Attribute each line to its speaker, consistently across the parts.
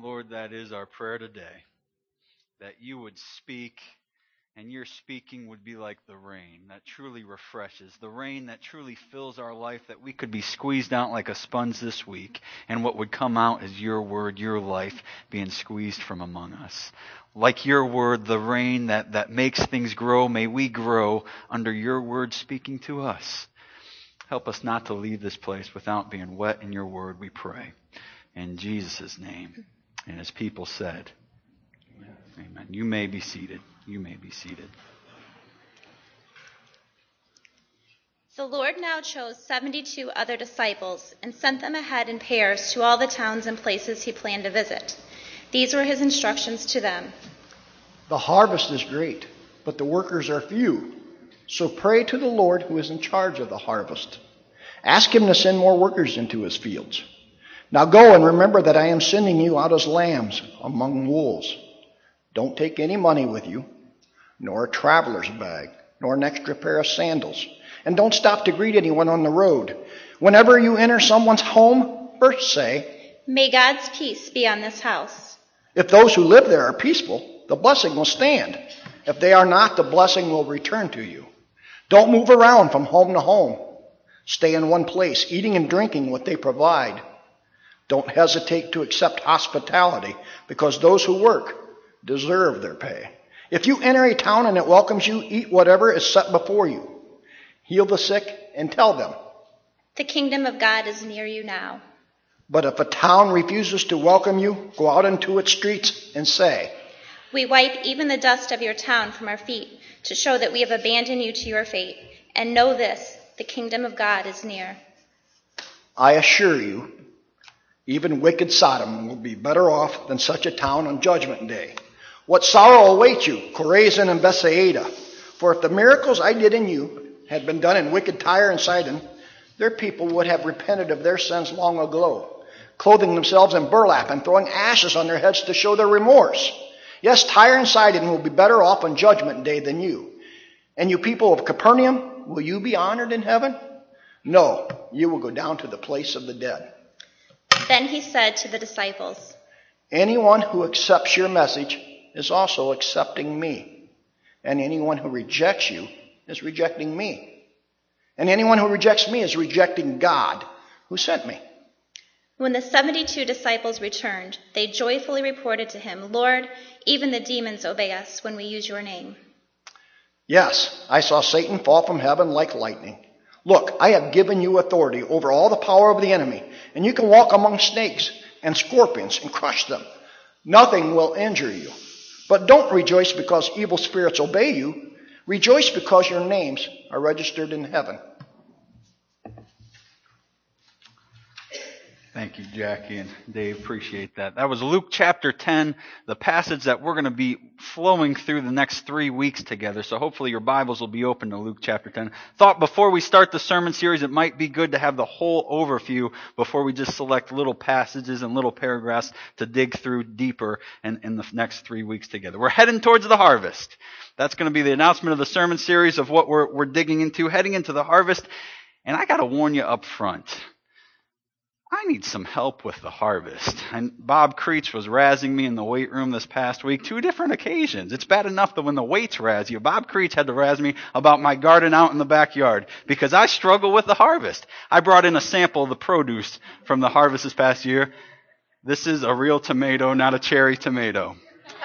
Speaker 1: Lord, that is our prayer today, that you would speak, and your speaking would be like the rain that truly refreshes, the rain that truly fills our life, that we could be squeezed out like a sponge this week, and what would come out is your word, your life being squeezed from among us. Like your word, the rain that makes things grow, may we grow under your word speaking to us. Help us not to leave this place without being wet in your word, we pray. In Jesus' name. And as people said, amen. You may be seated. You may be seated.
Speaker 2: The Lord now chose 72 other disciples and sent them ahead in pairs to all the towns and places he planned to visit. These were his instructions to them.
Speaker 3: The harvest is great, but the workers are few. So pray to the Lord who is in charge of the harvest. Ask him to send more workers into his fields. Now go and remember that I am sending you out as lambs among wolves. Don't take any money with you, nor a traveler's bag, nor an extra pair of sandals. And don't stop to greet anyone on the road. Whenever you enter someone's home, first say,
Speaker 2: "May God's peace be on this house."
Speaker 3: If those who live there are peaceful, the blessing will stand. If they are not, the blessing will return to you. Don't move around from home to home. Stay in one place, eating and drinking what they provide. Don't hesitate to accept hospitality, because those who work deserve their pay. If you enter a town and it welcomes you, eat whatever is set before you. Heal the sick and tell them,
Speaker 2: "The kingdom of God is near you now."
Speaker 3: But if a town refuses to welcome you, go out into its streets and say,
Speaker 2: "We wipe even the dust of your town from our feet to show that we have abandoned you to your fate. And know this, the kingdom of God is near."
Speaker 3: I assure you, even wicked Sodom will be better off than such a town on Judgment Day. What sorrow awaits you, Chorazin and Bethsaida! For if the miracles I did in you had been done in wicked Tyre and Sidon, their people would have repented of their sins long ago, clothing themselves in burlap and throwing ashes on their heads to show their remorse. Yes, Tyre and Sidon will be better off on Judgment Day than you. And you people of Capernaum, will you be honored in heaven? No, you will go down to the place of the dead.
Speaker 2: Then he said to the disciples,
Speaker 3: Anyone who accepts your message is also accepting me. And anyone who rejects you is rejecting me. And anyone who rejects me is rejecting God who sent me.
Speaker 2: When the 72 disciples returned, they joyfully reported to him, "Lord, even the demons obey us when we use your name."
Speaker 3: Yes, I saw Satan fall from heaven like lightning. Look, I have given you authority over all the power of the enemy, and you can walk among snakes and scorpions and crush them. Nothing will injure you. But don't rejoice because evil spirits obey you. Rejoice because your names are registered in heaven.
Speaker 1: Thank you, Jackie and Dave. Appreciate that. That was Luke chapter 10, the passage that we're going to be flowing through the next 3 weeks together. So hopefully your Bibles will be open to Luke chapter 10. Thought before we start the sermon series, it might be good to have the whole overview before we just select little passages and little paragraphs to dig through deeper in the next 3 weeks together. We're heading towards the harvest. That's going to be the announcement of the sermon series of what we're digging into, heading into the harvest. And I got to warn you up front. I need some help with the harvest. And Bob Creech was razzing me in the weight room this past week, 2 different occasions. It's bad enough that when the weights razz you, Bob Creech had to razz me about my garden out in the backyard because I struggle with the harvest. I brought in a sample of the produce from the harvest this past year. This is a real tomato, not a cherry tomato.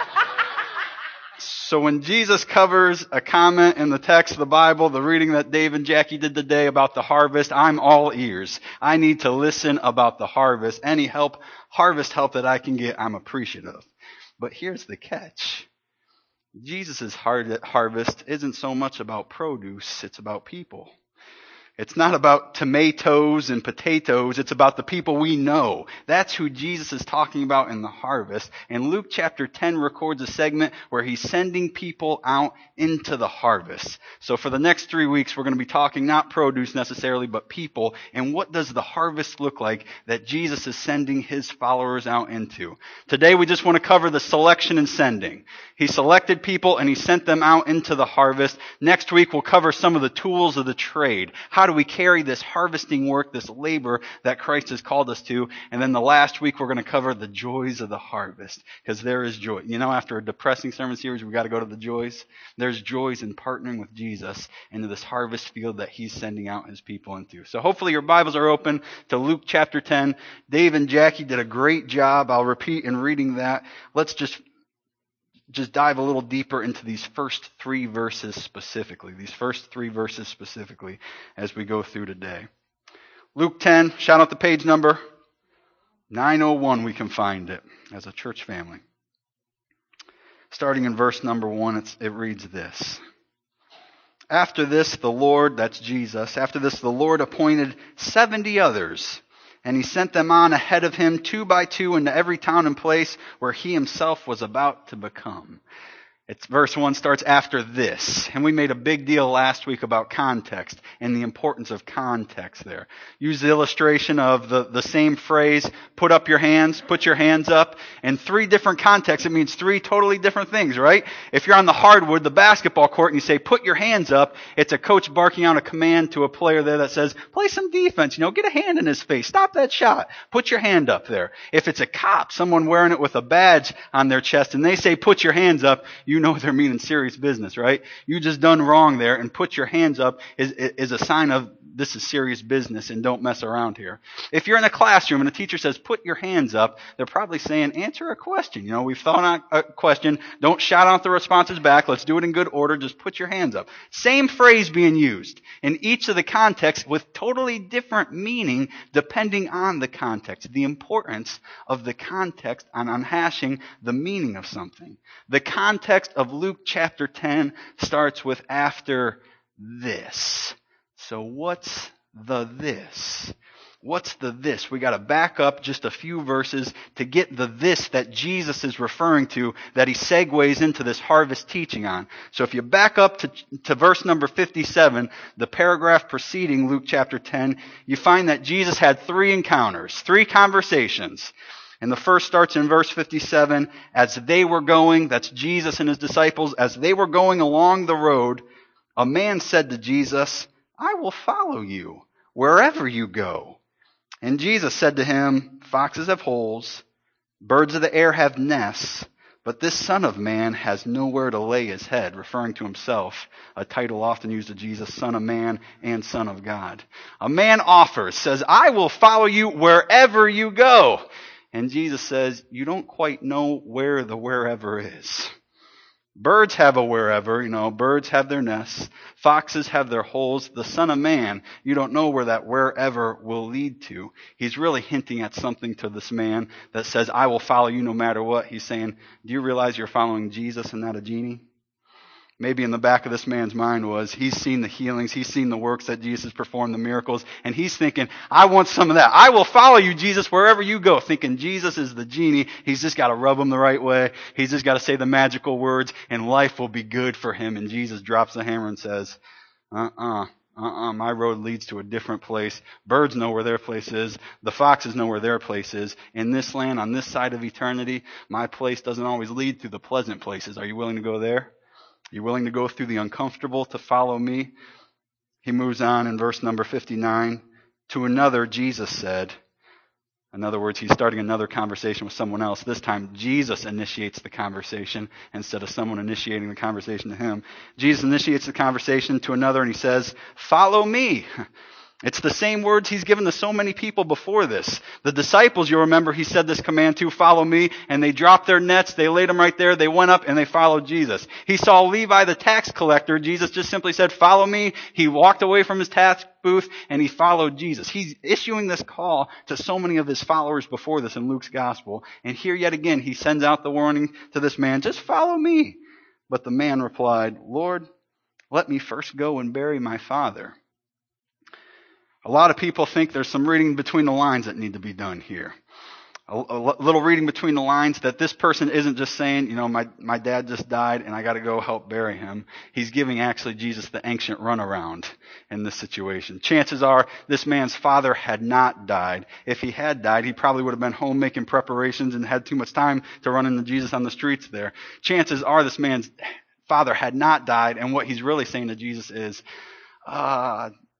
Speaker 1: So when Jesus covers a comment in the text of the Bible, the reading that Dave and Jackie did today about the harvest, I'm all ears. I need to listen about the harvest. Any help, harvest help that I can get, I'm appreciative. But here's the catch. Jesus' harvest isn't so much about produce, it's about people. It's not about tomatoes and potatoes. It's about the people we know. That's who Jesus is talking about in the harvest. And Luke chapter 10 records a segment where he's sending people out into the harvest. So for the next 3 weeks, we're going to be talking not produce necessarily, but people. And what does the harvest look like that Jesus is sending his followers out into? Today, we just want to cover the selection and sending. He selected people and he sent them out into the harvest. Next week, we'll cover some of the tools of the trade. How do we carry this harvesting work, this labor that Christ has called us to? And then the last week we're going to cover the joys of the harvest, because there is joy. You know, after a depressing sermon series, we got to go to the joys. There's joys in partnering with Jesus into this harvest field that he's sending out his people into. So hopefully your Bibles are open to Luke chapter 10. Dave and Jackie did a great job. I'll repeat in reading that. Let's just dive a little deeper into these first three verses specifically. As we go through today. Luke 10, shout out the page number. 901, we can find it as a church family. Starting in verse number 1, it reads this. After this, the Lord, that's Jesus, after this the Lord appointed 70 others, and he sent them on ahead of him 2 by 2 into every town and place where he himself was about to become. Verse 1 starts after this. And we made a big deal last week about context and the importance of context there. Use the illustration of the same phrase, put up your hands, put your hands up. In 3 different contexts, it means 3 totally different things, right? If you're on the hardwood, the basketball court, and you say, put your hands up, it's a coach barking out a command to a player there that says, play some defense, get a hand in his face, stop that shot, put your hand up there. If it's a cop, someone wearing it with a badge on their chest, and they say, put your hands up, you know they're meaning serious business, right? You just done wrong there, and put your hands up is a sign of this is serious business and don't mess around here. If you're in a classroom and a teacher says, put your hands up, they're probably saying, answer a question. We've thought out a question. Don't shout out the responses back. Let's do it in good order. Just put your hands up. Same phrase being used in each of the contexts with totally different meaning depending on the context. The importance of the context on unhashing the meaning of something. The context of Luke chapter 10 starts with after this. So what's the this? What's the this? We got to back up just a few verses to get the this that Jesus is referring to, that he segues into this harvest teaching on. So if you back up to verse number 57, the paragraph preceding Luke chapter 10, you find that Jesus had 3 encounters, 3 conversations. And the first starts in verse 57. As they were going, that's Jesus and his disciples, as they were going along the road, a man said to Jesus, I will follow you wherever you go. And Jesus said to him, foxes have holes, birds of the air have nests, but this Son of Man has nowhere to lay his head, referring to himself, a title often used of Jesus, Son of Man and Son of God. A man offers, says, I will follow you wherever you go. And Jesus says, you don't quite know where the wherever is. Birds have a wherever, birds have their nests. Foxes have their holes. The Son of Man, you don't know where that wherever will lead to. He's really hinting at something to this man that says, I will follow you no matter what. He's saying, do you realize you're following Jesus and not a genie? Maybe in the back of this man's mind was, he's seen the healings, he's seen the works that Jesus performed, the miracles, and he's thinking, I want some of that. I will follow you, Jesus, wherever you go. Thinking Jesus is the genie. He's just got to rub him the right way. He's just got to say the magical words, and life will be good for him. And Jesus drops the hammer and says, my road leads to a different place. Birds know where their place is. The foxes know where their place is. In this land, on this side of eternity, my place doesn't always lead to the pleasant places. Are you willing to go there? You're willing to go through the uncomfortable to follow me? He moves on in verse number 59. To another, Jesus said, in other words, he's starting another conversation with someone else. This time, Jesus initiates the conversation instead of someone initiating the conversation to him. Jesus initiates the conversation to another and he says, follow me. It's the same words he's given to so many people before this. The disciples, you'll remember, he said this command to, follow me, and they dropped their nets, they laid them right there, they went up and they followed Jesus. He saw Levi the tax collector, Jesus just simply said, follow me. He walked away from his tax booth and he followed Jesus. He's issuing this call to so many of his followers before this in Luke's gospel. And here yet again, he sends out the warning to this man, just follow me. But the man replied, Lord, let me first go and bury my father. A lot of people think there's some reading between the lines that need to be done here. A little reading between the lines that this person isn't just saying, my dad just died and I got to go help bury him. He's giving actually Jesus the ancient runaround in this situation. Chances are this man's father had not died. If he had died, he probably would have been home making preparations and had too much time to run into Jesus on the streets there. Chances are this man's father had not died, and what he's really saying to Jesus is,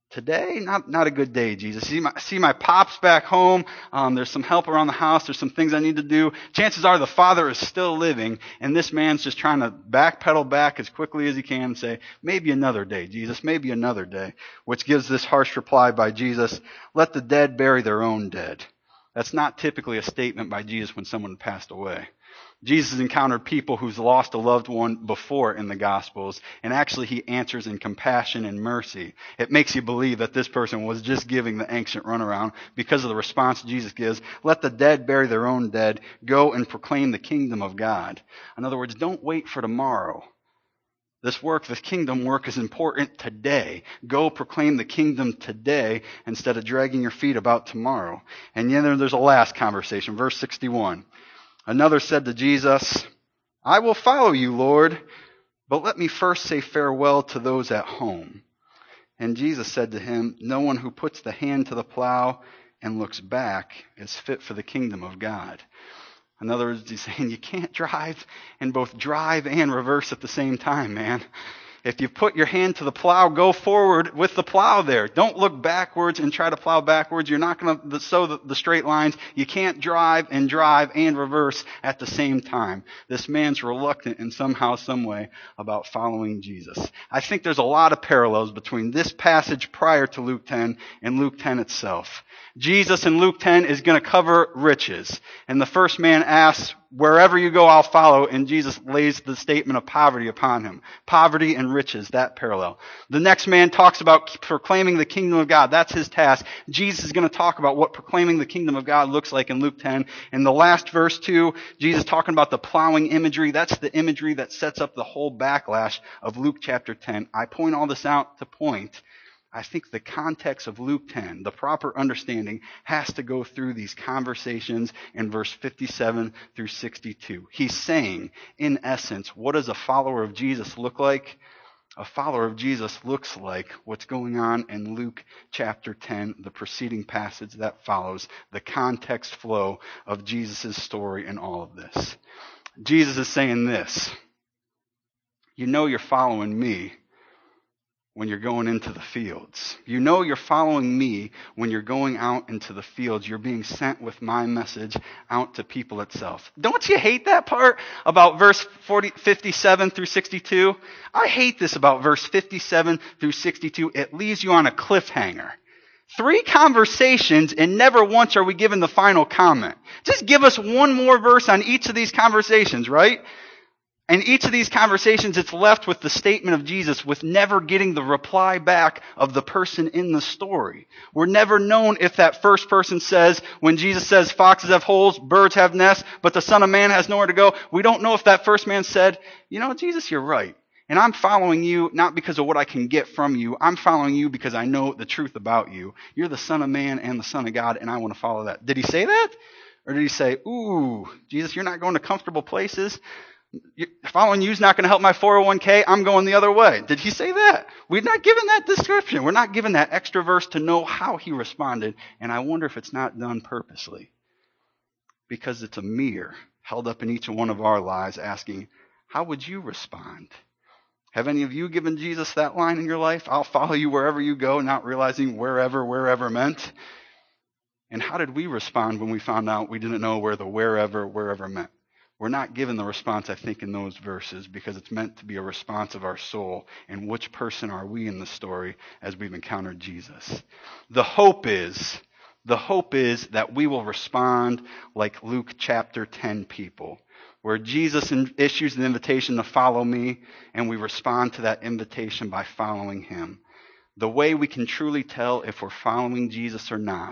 Speaker 1: Today, not a good day, Jesus. See my pops back home. There's some help around the house. There's some things I need to do. Chances are the father is still living, and this man's just trying to backpedal back as quickly as he can and say, maybe another day, Jesus, maybe another day, which gives this harsh reply by Jesus, let the dead bury their own dead. That's not typically a statement by Jesus when someone passed away. Jesus encountered people who's lost a loved one before in the Gospels, and actually he answers in compassion and mercy. It makes you believe that this person was just giving the ancient runaround because of the response Jesus gives. Let the dead bury their own dead. Go and proclaim the kingdom of God. In other words, don't wait for tomorrow. This kingdom work is important today. Go proclaim the kingdom today instead of dragging your feet about tomorrow. And then there's a last conversation, verse 61. Another said to Jesus, I will follow you, Lord, but let me first say farewell to those at home. And Jesus said to him, no one who puts the hand to the plow and looks back is fit for the kingdom of God. In other words, he's saying you can't drive and both drive and reverse at the same time, man. If you put your hand to the plow, go forward with the plow there. Don't look backwards and try to plow backwards. You're not going to sow the straight lines. You can't drive and reverse at the same time. This man's reluctant in somehow, some way about following Jesus. I think there's a lot of parallels between this passage prior to Luke 10 and Luke 10 itself. Jesus in Luke 10 is going to cover riches. And the first man asks, wherever you go, I'll follow. And Jesus lays the statement of poverty upon him. Poverty and riches, that parallel. The next man talks about proclaiming the kingdom of God. That's his task. Jesus is going to talk about what proclaiming the kingdom of God looks like in Luke 10. In the last verse 2, Jesus talking about the plowing imagery. That's the imagery that sets up the whole backlash of Luke chapter 10. I point all this out to point. I think the context of Luke 10, the proper understanding, has to go through these conversations in verse 57 through 62. He's saying, in essence, what does a follower of Jesus look like? A follower of Jesus looks like what's going on in Luke chapter 10, the preceding passage that follows, the context flow of Jesus' story in all of this. Jesus is saying this, you know you're following me when you're going into the fields. You know you're following me when you're going out into the fields. You're being sent with my message out to people itself. Don't you hate that part about verse 57 through 62? I hate this about verse 57 through 62. It leaves you on a cliffhanger. 3 conversations and never once are we given the final comment. Just give us one more verse on each of these conversations, right? In each of these conversations, it's left with the statement of Jesus with never getting the reply back of the person in the story. We're never known if that first person says, when Jesus says foxes have holes, birds have nests, but the Son of Man has nowhere to go. We don't know if that first man said, you know, Jesus, you're right. And I'm following you not because of what I can get from you. I'm following you because I know the truth about you. You're the Son of Man and the Son of God, and I want to follow that. Did he say that? Or did he say, ooh, Jesus, you're not going to comfortable places? Following you is not going to help my 401k. I'm going the other way. Did he say that? We're not given that description. We're not given that extra verse to know how he responded. And I wonder if it's not done purposely. Because it's a mirror held up in each one of our lives asking, how would you respond? Have any of you given Jesus that line in your life? I'll follow you wherever you go, not realizing wherever meant. And how did we respond when we found out we didn't know where the wherever meant? We're not given the response, I think, in those verses because it's meant to be a response of our soul. And which person are we in the story as we've encountered Jesus? The hope is that we will respond like Luke chapter 10 people, where Jesus issues an invitation to follow me, and we respond to that invitation by following him. The way we can truly tell if we're following Jesus or not,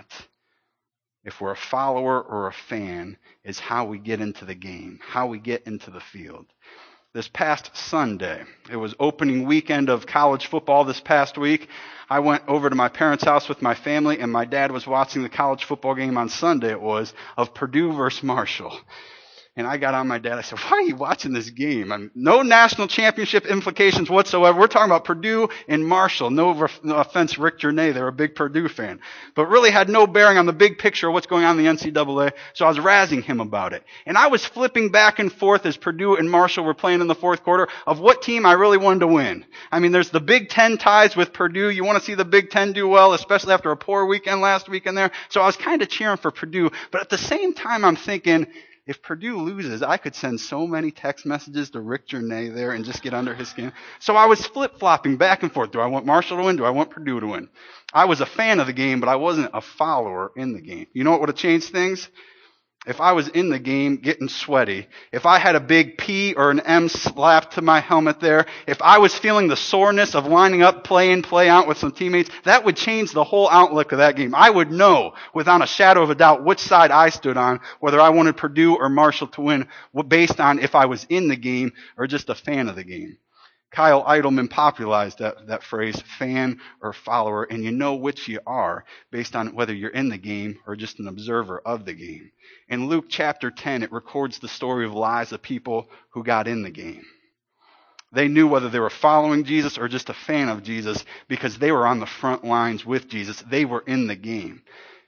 Speaker 1: if we're a follower or a fan, is how we get into the game, how we get into the field. This past Sunday, it was opening weekend of college football this past week. I went over to my parents' house with my family, and my dad was watching the college football game on Sunday, it was, of Purdue versus Marshall. And I got on my dad. I said, why are you watching this game? No national championship implications whatsoever. We're talking about Purdue and Marshall. No offense, Rick Journay. They're a big Purdue fan. But really had no bearing on the big picture of what's going on in the NCAA. So I was razzing him about it. And I was flipping back and forth as Purdue and Marshall were playing in the fourth quarter of what team I really wanted to win. I mean, there's the Big Ten ties with Purdue. You want to see the Big Ten do well, especially after a poor weekend last weekend there. So I was kind of cheering for Purdue. But at the same time, I'm thinking, if Purdue loses, I could send so many text messages to Rick Journay there and just get under his skin. So I was flip-flopping back and forth. Do I want Marshall to win? Do I want Purdue to win? I was a fan of the game, but I wasn't a follower in the game. You know what would have changed things? If I was in the game getting sweaty, if I had a big P or an M slapped to my helmet there, if I was feeling the soreness of lining up, play in, play out with some teammates, that would change the whole outlook of that game. I would know without a shadow of a doubt which side I stood on, whether I wanted Purdue or Marshall to win, based on if I was in the game or just a fan of the game. Kyle Idleman popularized that phrase, fan or follower, and you know which you are based on whether you're in the game or just an observer of the game. In Luke chapter 10, it records the story of lives of people who got in the game. They knew whether they were following Jesus or just a fan of Jesus because they were on the front lines with Jesus. They were in the game.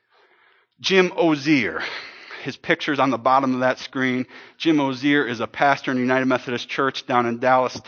Speaker 1: Jim Ozier. His picture's on the bottom of that screen. Jim Ozier is a pastor in the United Methodist Church down in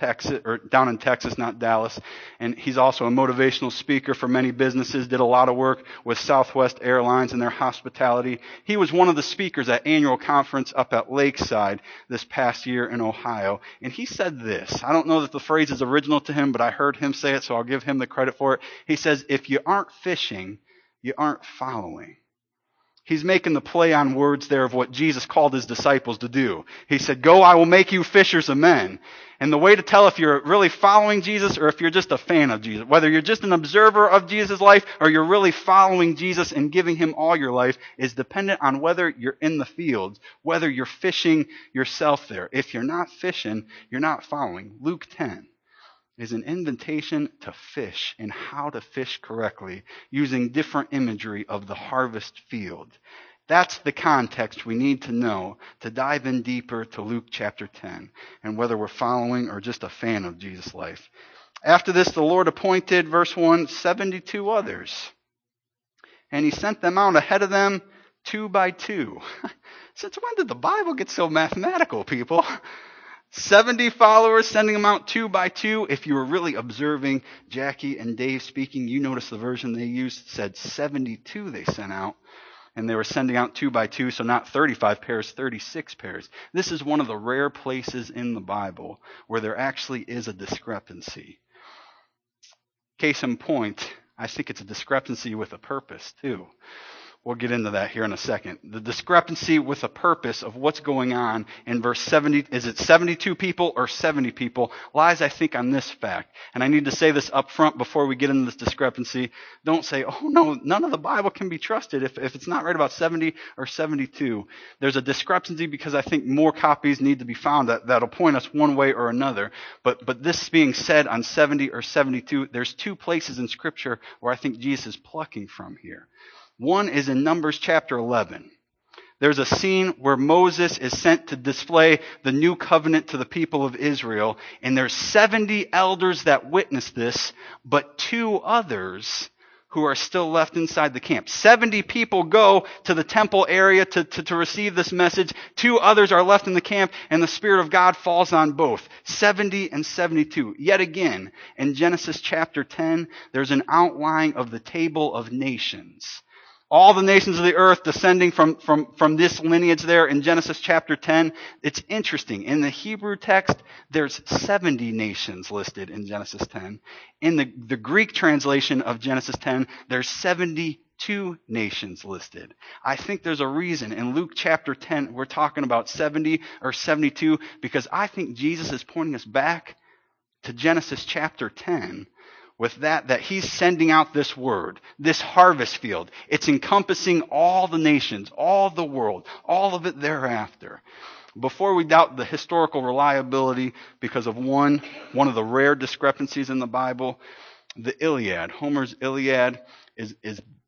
Speaker 1: Texas, not Dallas. And he's also a motivational speaker for many businesses, did a lot of work with Southwest Airlines and their hospitality. He was one of the speakers at annual conference up at Lakeside this past year in Ohio. And he said this. I don't know that the phrase is original to him, but I heard him say it, so I'll give him the credit for it. He says, if you aren't fishing, you aren't following. He's making the play on words there of what Jesus called his disciples to do. He said, go, I will make you fishers of men. And the way to tell if you're really following Jesus or if you're just a fan of Jesus, whether you're just an observer of Jesus' life or you're really following Jesus and giving him all your life, is dependent on whether you're in the field, whether you're fishing yourself there. If you're not fishing, you're not following. Luke 10 is an invitation to fish and how to fish correctly using different imagery of the harvest field. That's the context we need to know to dive in deeper to Luke chapter 10 and whether we're following or just a fan of Jesus' life. After this, the Lord appointed, verse 1, 72 others. And he sent them out ahead of them 2 by 2. Since when did the Bible get so mathematical, people? 70 followers, sending them out 2 by 2. If you were really observing Jackie and Dave speaking, you notice the version they used said 72 they sent out. And they were sending out 2 by 2, so not 35 pairs, 36 pairs. This is one of the rare places in the Bible where there actually is a discrepancy. Case in point, I think it's a discrepancy with a purpose, too. We'll get into that here in a second. The discrepancy with a purpose of what's going on in verse 70, is it 72 people or 70 people, lies, I think, on this fact. And I need to say this up front before we get into this discrepancy. Don't say, oh no, none of the Bible can be trusted if it's not right about 70 or 72. There's a discrepancy because I think more copies need to be found that'll point us one way or another. But this being said on 70 or 72, there's 2 places in Scripture where I think Jesus is plucking from here. One is in Numbers chapter 11. There's a scene where Moses is sent to display the new covenant to the people of Israel, and there's 70 elders that witness this, but 2 others who are still left inside the camp. 70 people go to the temple area to receive this message. 2 others are left in the camp, and the Spirit of God falls on both. 70 and 72. Yet again, in Genesis chapter 10, there's an outline of the table of nations. All the nations of the earth descending from this lineage there in Genesis chapter 10. It's interesting. In the Hebrew text, there's 70 nations listed in Genesis 10. In the Greek translation of Genesis 10, there's 72 nations listed. I think there's a reason. In Luke chapter 10, we're talking about 70 or 72 because I think Jesus is pointing us back to Genesis chapter 10. With that he's sending out this word, this harvest field. It's encompassing all the nations, all the world, all of it thereafter. Before we doubt the historical reliability because of one of the rare discrepancies in the Bible, the Iliad, Homer's Iliad, is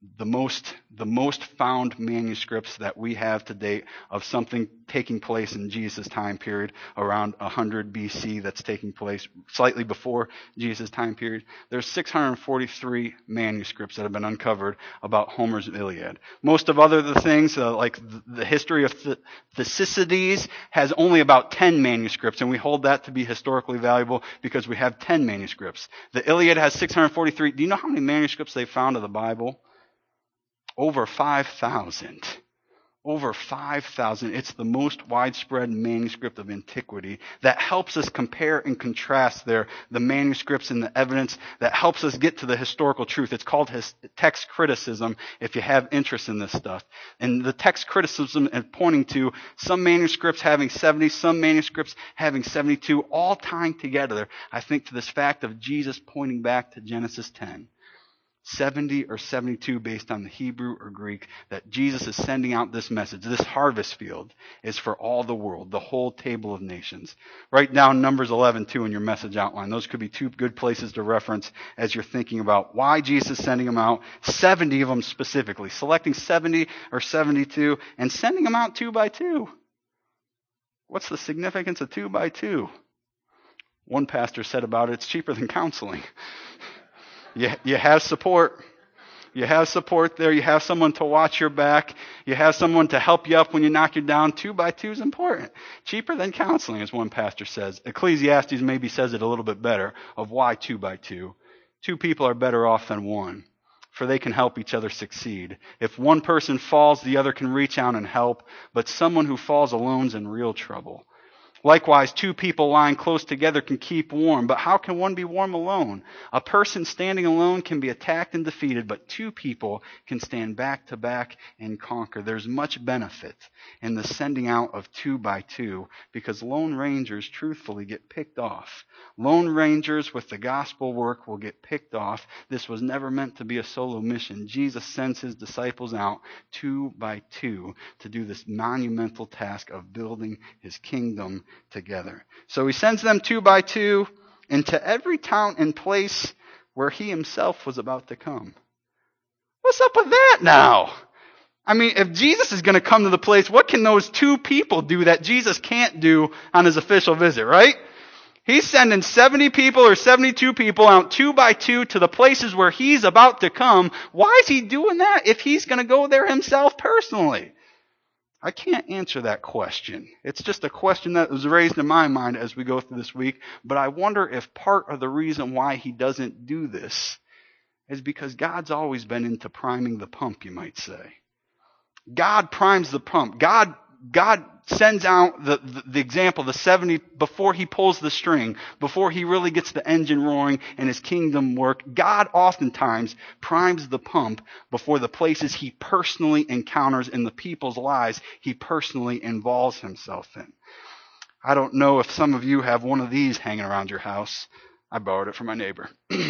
Speaker 1: the most found manuscripts that we have to date of something taking place in Jesus' time period around 100 BC that's taking place slightly before Jesus' time period. There's 643 manuscripts that have been uncovered about Homer's Iliad. Most of other things, like the history of Thucydides, has only about 10 manuscripts, and we hold that to be historically valuable because we have 10 manuscripts. The Iliad has 643. Do you know how many manuscripts they found of the Bible? Over 5,000. Over 5,000. It's the most widespread manuscript of antiquity that helps us compare and contrast the manuscripts and the evidence that helps us get to the historical truth. It's called text criticism if you have interest in this stuff. And the text criticism is pointing to some manuscripts having 70, some manuscripts having 72, all tying together, I think, to this fact of Jesus pointing back to Genesis 10. 70 or 72 based on the Hebrew or Greek, that Jesus is sending out this message. This harvest field is for all the world, the whole table of nations. Write down Numbers 11 too in your message outline. Those could be two good places to reference as you're thinking about why Jesus is sending them out, 70 of them specifically, selecting 70 or 72 and sending them out 2 by 2. What's the significance of 2 by 2? One pastor said about it, it's cheaper than counseling. You have support. You have support there. You have someone to watch your back. You have someone to help you up when you knock you down. 2 by 2 is important. Cheaper than counseling, as one pastor says. Ecclesiastes maybe says it a little bit better of why 2 by 2. 2 people are better off than one, for they can help each other succeed. If one person falls, the other can reach out and help, but someone who falls alone is in real trouble. Likewise, 2 people lying close together can keep warm, but how can one be warm alone? A person standing alone can be attacked and defeated, but 2 people can stand back to back and conquer. There's much benefit in the sending out of 2 by 2 because lone rangers truthfully get picked off. Lone rangers with the gospel work will get picked off. This was never meant to be a solo mission. Jesus sends his disciples out 2 by 2 to do this monumental task of building his kingdom together. So he sends them 2 by 2 into every town and place where he himself was about to come. What's up with that now? I mean, if Jesus is going to come to the place, what can those 2 people do that Jesus can't do on his official visit, right? He's sending 70 people or 72 people out 2 by 2 to the places where he's about to come. Why is he doing that if he's going to go there himself personally? I can't answer that question. It's just a question that was raised in my mind as we go through this week. But I wonder if part of the reason why he doesn't do this is because God's always been into priming the pump, you might say. God primes the pump. God sends out the example, the 70, before he pulls the string, before he really gets the engine roaring and his kingdom work. God oftentimes primes the pump before the places he personally encounters in the people's lives he personally involves himself in. I don't know if some of you have one of these hanging around your house. I borrowed it from my neighbor.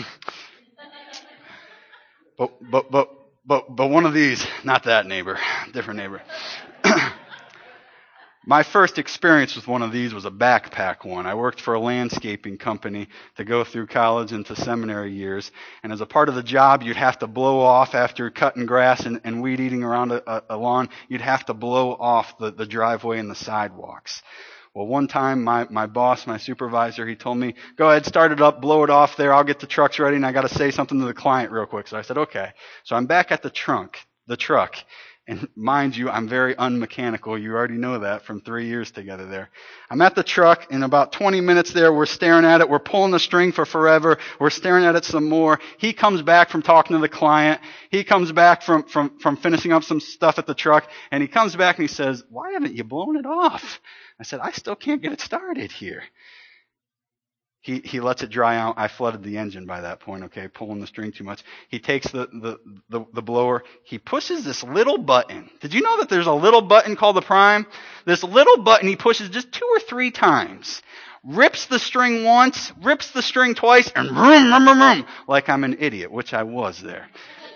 Speaker 1: But one of these, not that neighbor, different neighbor. My first experience with one of these was a backpack one. I worked for a landscaping company to go through college into seminary years. And as a part of the job, you'd have to blow off after cutting grass and weed eating around a lawn. You'd have to blow off the driveway and the sidewalks. Well, one time my boss, my supervisor, he told me, go ahead, start it up, blow it off there. I'll get the trucks ready and I got to say something to the client real quick. So I said, okay. So I'm back at the truck. And mind you, I'm very unmechanical. You already know that from 3 years together there. I'm at the truck. In about 20 minutes there, we're staring at it. We're pulling the string for forever. We're staring at it some more. He comes back from talking to the client. He comes back from finishing up some stuff at the truck. And he comes back and he says, why haven't you blown it off? I said, I still can't get it started here. He lets it dry out. I flooded the engine by that point, okay, pulling the string too much. He takes the blower. He pushes this little button. Did you know that there's a little button called the prime? This little button he pushes just 2 or 3 times. Rips the string once, rips the string twice, and vroom, vroom, vroom, vroom, like I'm an idiot, which I was there.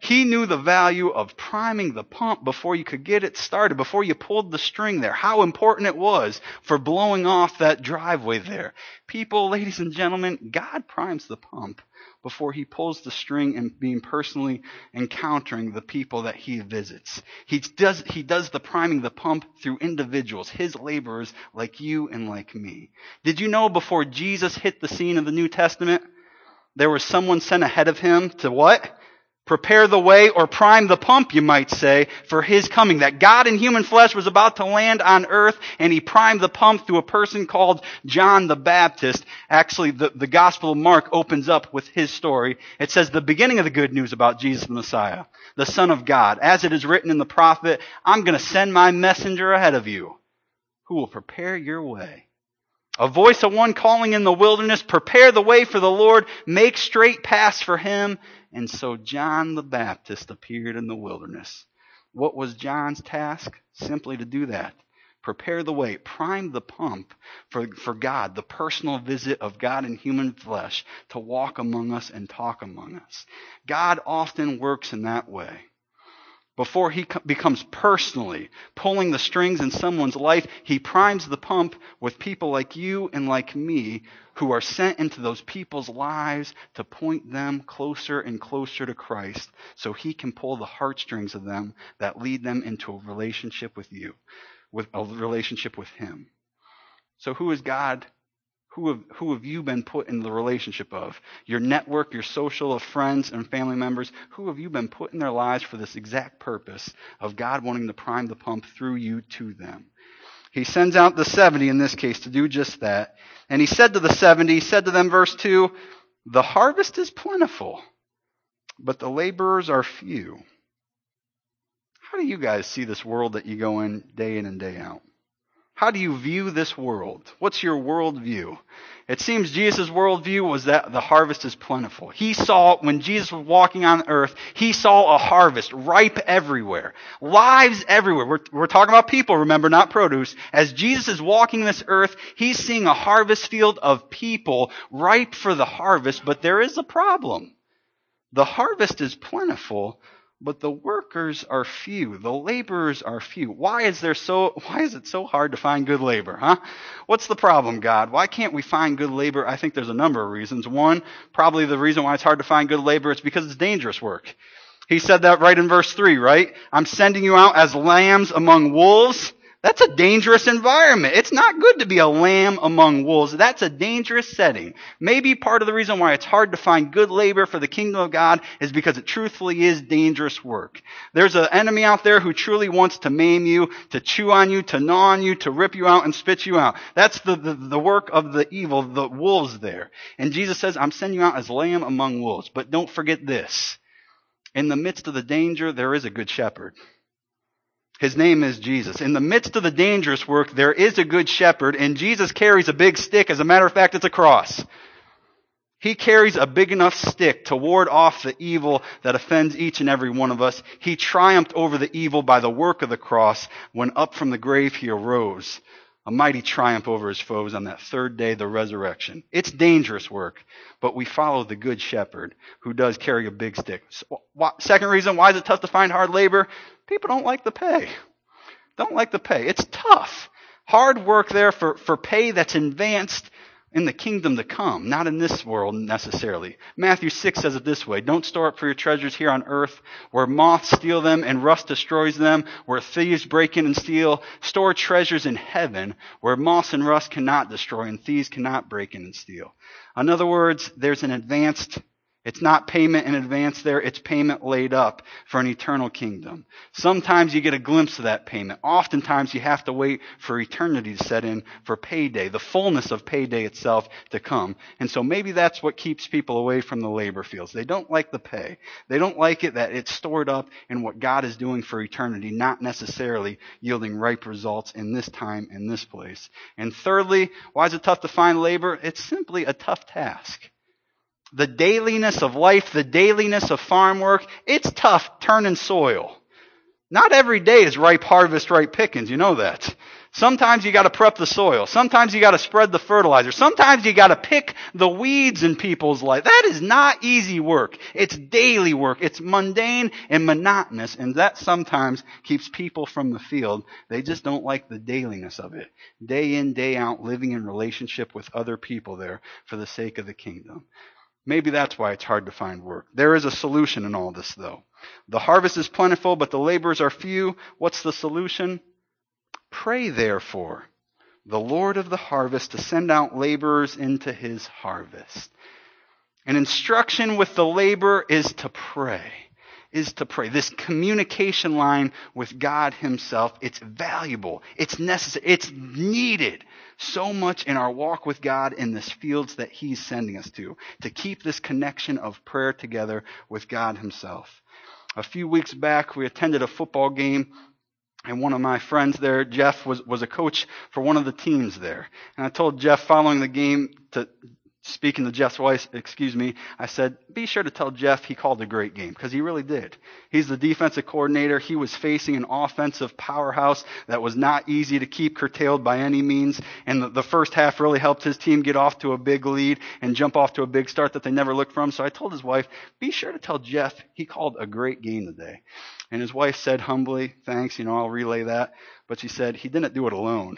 Speaker 1: He knew the value of priming the pump before you could get it started, before you pulled the string there, how important it was for blowing off that driveway there. People, ladies and gentlemen, God primes the pump before he pulls the string and being personally encountering the people that he visits. He does the priming the pump through individuals, his laborers like you and like me. Did you know before Jesus hit the scene of the New Testament, there was someone sent ahead of him to what? Prepare the way, or prime the pump, you might say, for his coming. That God in human flesh was about to land on earth, and he primed the pump through a person called John the Baptist. Actually, the Gospel of Mark opens up with his story. It says the beginning of the good news about Jesus the Messiah, the Son of God. As it is written in the prophet, I'm going to send my messenger ahead of you, who will prepare your way. A voice of one calling in the wilderness, prepare the way for the Lord, make straight paths for him. And so John the Baptist appeared in the wilderness. What was John's task? Simply to do that. Prepare the way, prime the pump for God, the personal visit of God in human flesh to walk among us and talk among us. God often works in that way. Before he becomes personally pulling the strings in someone's life, he primes the pump with people like you and like me who are sent into those people's lives to point them closer and closer to Christ so he can pull the heartstrings of them that lead them into a relationship with you, with a relationship with him. So who is God? Who have you been put in the relationship of? Your network, your social of friends and family members. Who have you been put in their lives for this exact purpose of God wanting to prime the pump through you to them? He sends out the 70 in this case to do just that. And he said to the 70, he said to them, verse 2, the harvest is plentiful, but the laborers are few. How do you guys see this world that you go in and day out? How do you view this world? What's your worldview? It seems Jesus' worldview was that the harvest is plentiful. He saw, when Jesus was walking on earth, he saw a harvest ripe everywhere. Lives everywhere. We're talking about people, remember, not produce. As Jesus is walking this earth, he's seeing a harvest field of people ripe for the harvest, but there is a problem. The harvest is plentiful, but the workers are few. The laborers are few. Why is it so hard to find good labor, huh? What's the problem, God? Why can't we find good labor? I think there's a number of reasons. One, probably the reason why it's hard to find good labor is because it's dangerous work. He said that right in verse 3, right? I'm sending you out as lambs among wolves. That's a dangerous environment. It's not good to be a lamb among wolves. That's a dangerous setting. Maybe part of the reason why it's hard to find good labor for the kingdom of God is because it truthfully is dangerous work. There's an enemy out there who truly wants to maim you, to chew on you, to gnaw on you, to rip you out and spit you out. That's the work of the evil, the wolves there. And Jesus says, I'm sending you out as lamb among wolves. But don't forget this. In the midst of the danger, there is a good shepherd. His name is Jesus. In the midst of the dangerous work, there is a good shepherd, and Jesus carries a big stick. As a matter of fact, it's a cross. He carries a big enough stick to ward off the evil that offends each and every one of us. He triumphed over the evil by the work of the cross. When up from the grave he arose, a mighty triumph over his foes on that third day, the resurrection. It's dangerous work, but we follow the good shepherd who does carry a big stick. Second reason, why is it tough to find hard labor? People don't like the pay. Don't like the pay. It's tough. Hard work there for pay that's advanced in the kingdom to come, not in this world necessarily. Matthew 6 says it this way, don't store up for your treasures here on earth, where moths steal them and rust destroys them, where thieves break in and steal. Store treasures in heaven, where moths and rust cannot destroy and thieves cannot break in and steal. In other words, there's an advanced, it's not payment in advance there, it's payment laid up for an eternal kingdom. Sometimes you get a glimpse of that payment. Oftentimes you have to wait for eternity to set in for payday, the fullness of payday itself to come. And so maybe that's what keeps people away from the labor fields. They don't like the pay. They don't like it that it's stored up in what God is doing for eternity, not necessarily yielding ripe results in this time, in this place. And thirdly, why is it tough to find labor? It's simply a tough task. The dailiness of life, the dailiness of farm work, it's tough turning soil. Not every day is ripe harvest, ripe pickings. You know that. Sometimes you got to prep the soil. Sometimes you got to spread the fertilizer. Sometimes you got to pick the weeds in people's life. That is not easy work. It's daily work. It's mundane and monotonous, and that sometimes keeps people from the field. They just don't like the dailiness of it. Day in, day out, living in relationship with other people there for the sake of the kingdom. Maybe that's why it's hard to find work. There is a solution in all this, though. The harvest is plentiful, but the laborers are few. What's the solution? Pray, therefore, the Lord of the harvest to send out laborers into his harvest. An instruction with the laborer is to pray. This communication line with God himself, it's valuable. It's necessary. It's needed so much in our walk with God in this fields that he's sending us to keep this connection of prayer together with God himself. A few weeks back, we attended a football game. And one of my friends there, Jeff, was a coach for one of the teams there. And I told Jeff following the game, speaking to Jeff's wife, I said, be sure to tell Jeff he called a great game, because he really did. He's the defensive coordinator. He was facing an offensive powerhouse that was not easy to keep curtailed by any means. And the first half really helped his team get off to a big lead and jump off to a big start that they never looked from. So I told his wife, be sure to tell Jeff he called a great game today. And his wife said humbly, thanks, I'll relay that. But she said, he didn't do it alone.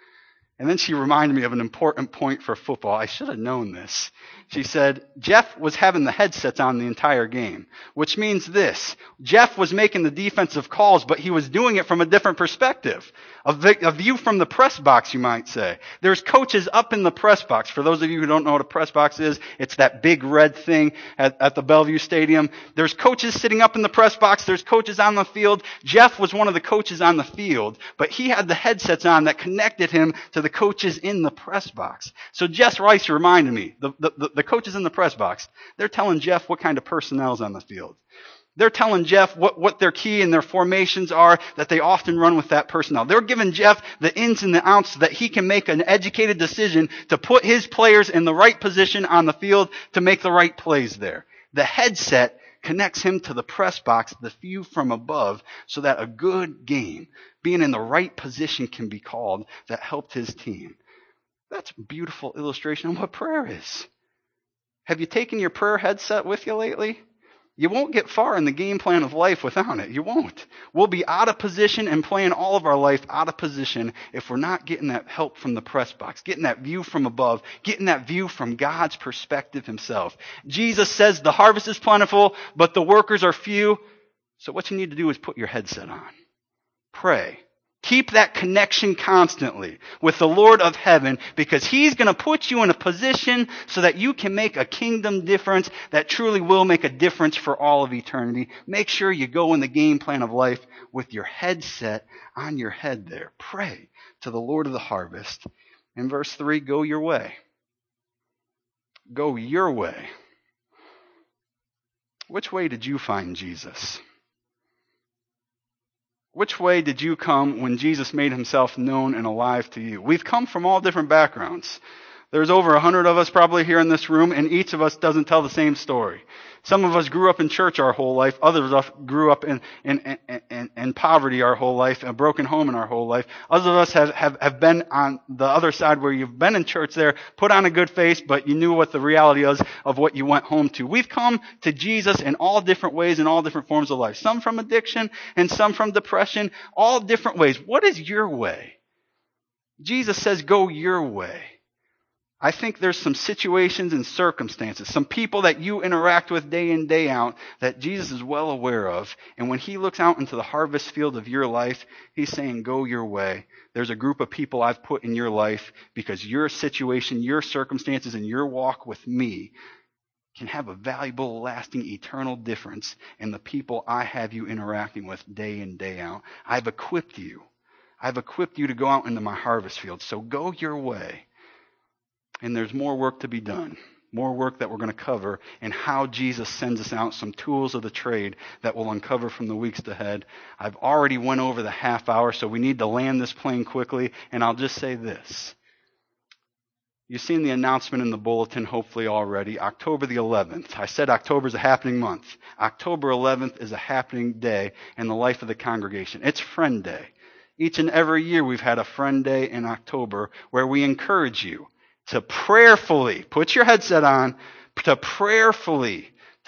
Speaker 1: And then she reminded me of an important point for football. I should have known this. She said, Jeff was having the headsets on the entire game, which means this. Jeff was making the defensive calls, but he was doing it from a different perspective. A view from the press box, you might say. There's coaches up in the press box. For those of you who don't know what a press box is, it's that big red thing at the Bellevue Stadium. There's coaches sitting up in the press box. There's coaches on the field. Jeff was one of the coaches on the field, but he had the headsets on that connected him to the coaches in the press box. So Jess Rice reminded me, the coaches in the press box, they're telling Jeff what kind of personnel's on the field. They're telling Jeff what their key and their formations are that they often run with that personnel. They're giving Jeff the ins and the outs so that he can make an educated decision to put his players in the right position on the field to make the right plays there. The headset connects him to the press box, the view from above, so that a good game, being in the right position, can be called that helped his team. That's a beautiful illustration of what prayer is. Have you taken your prayer headset with you lately? You won't get far in the game plan of life without it. You won't. We'll be out of position and playing all of our life out of position if we're not getting that help from the press box, getting that view from above, getting that view from God's perspective himself. Jesus says the harvest is plentiful, but the workers are few. So what you need to do is put your headset on. Pray. Keep that connection constantly with the Lord of heaven, because he's going to put you in a position so that you can make a kingdom difference that truly will make a difference for all of eternity. Make sure you go in the game plan of life with your headset on your head there. Pray to the Lord of the harvest. In verse 3, go your way. Go your way. Which way did you find Jesus? Which way did you come when Jesus made himself known and alive to you? We've come from all different backgrounds. There's over 100 of us probably here in this room, and each of us doesn't tell the same story. Some of us grew up in church our whole life. Others of us grew up in poverty our whole life, a broken home in our whole life. Others of us have been on the other side where you've been in church there, put on a good face, but you knew what the reality was of what you went home to. We've come to Jesus in all different ways, in all different forms of life. Some from addiction and some from depression, all different ways. What is your way? Jesus says, go your way. I think there's some situations and circumstances, some people that you interact with day in, day out that Jesus is well aware of. And when he looks out into the harvest field of your life, he's saying, go your way. There's a group of people I've put in your life because your situation, your circumstances, and your walk with me can have a valuable, lasting, eternal difference in the people I have you interacting with day in, day out. I've equipped you. I've equipped you to go out into my harvest field. So go your way. And there's more work to be done, more work that we're going to cover, and how Jesus sends us out some tools of the trade that we'll uncover from the weeks ahead. I've already went over the half hour, so we need to land this plane quickly, and I'll just say this. You've seen the announcement in the bulletin, hopefully already, October the 11th. I said October is a happening month. October 11th is a happening day in the life of the congregation. It's Friend Day. Each and every year we've had a friend day in October where we encourage you to prayerfully, put your headset on, to prayerfully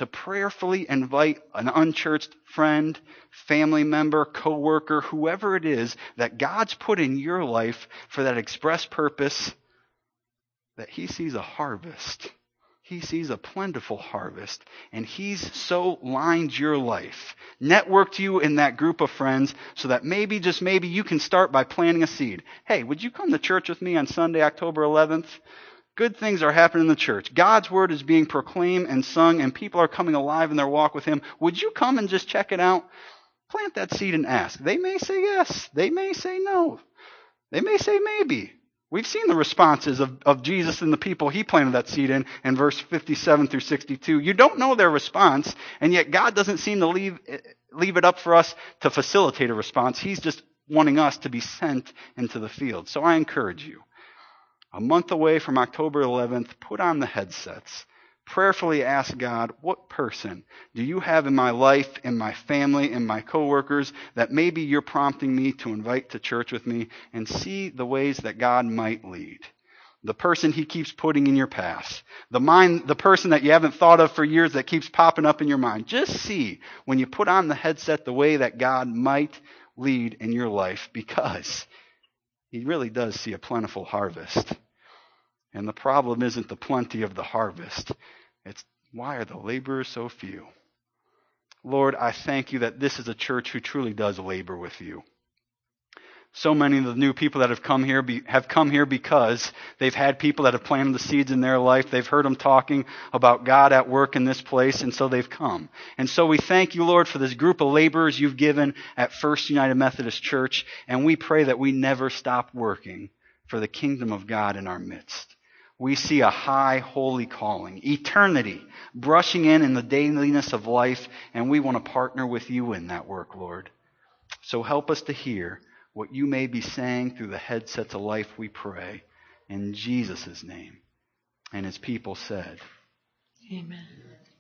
Speaker 1: invite an unchurched friend, family member, coworker, whoever it is that God's put in your life for that express purpose that he sees a harvest. He sees a plentiful harvest, and he's so lined your life, networked you in that group of friends so that maybe, just maybe, you can start by planting a seed. Hey, would you come to church with me on Sunday, October 11th? Good things are happening in the church. God's word is being proclaimed and sung, and people are coming alive in their walk with him. Would you come and just check it out? Plant that seed and ask. They may say yes. They may say no. They may say maybe. We've seen the responses of Jesus and the people he planted that seed in verse 57 through 62. You don't know their response, and yet God doesn't seem to leave it up for us to facilitate a response. He's just wanting us to be sent into the field. So I encourage you, a month away from October 11th, put on the headsets. Prayerfully ask God, what person do you have in my life, in my family, in my coworkers that maybe you're prompting me to invite to church with me, and see the ways that God might lead. The person he keeps putting in your path. The person that you haven't thought of for years that keeps popping up in your mind. Just see when you put on the headset the way that God might lead in your life, because he really does see a plentiful harvest. And the problem isn't the plenty of the harvest. It's why are the laborers so few? Lord, I thank you that this is a church who truly does labor with you. So many of the new people that have come here because they've had people that have planted the seeds in their life. They've heard them talking about God at work in this place, and so they've come. And so we thank you, Lord, for this group of laborers you've given at First United Methodist Church, and we pray that we never stop working for the kingdom of God in our midst. We see a high, holy calling, eternity, brushing in the dailiness of life, and we want to partner with you in that work, Lord. So help us to hear what you may be saying through the headsets of life, we pray, in Jesus' name. And his people said,
Speaker 4: Amen.